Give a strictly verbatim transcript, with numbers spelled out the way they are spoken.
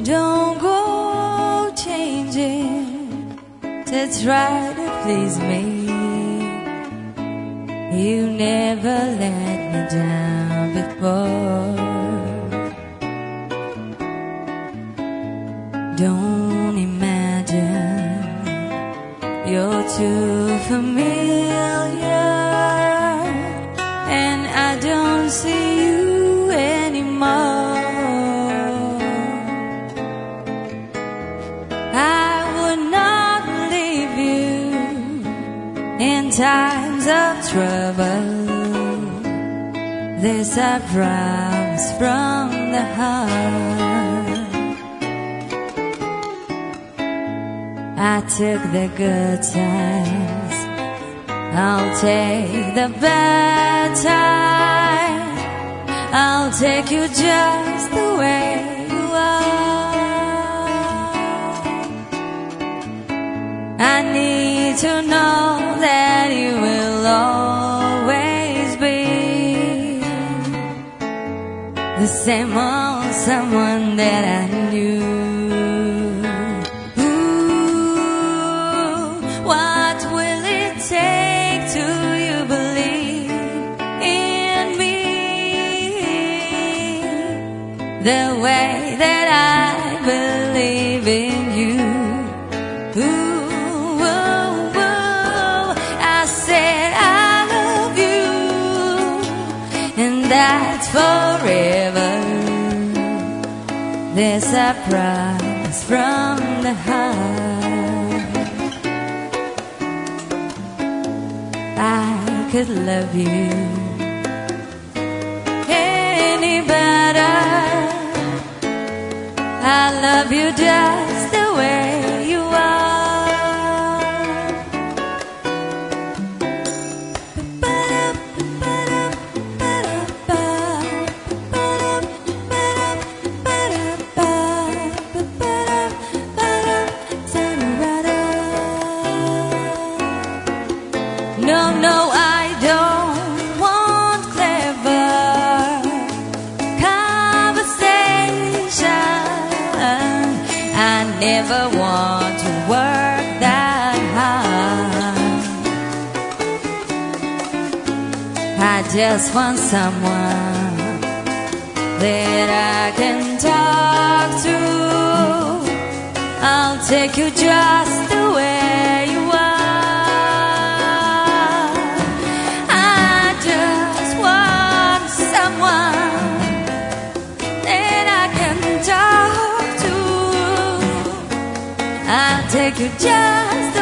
Don't go changing to try to please me. You never let me down before. Don't imagine you're too familiar, and I don't see you anymore. I would not leave you in times of trouble. This I promise from the heart. I took the good times, I'll take the bad times. I'll take you just the way you are. I need to know that you will always be the same old someone that I knew. What will it take to you believe in me the way that I believe in you? Ooh, ooh, ooh. I said I love you, and that's forever. This I promise from the heart. I could love you any better. I love you just the way you are. No, no, I don't want clever conversation. I never want to work that hard. I just want someone that I can talk to. I'll take you just the way you are. Take you just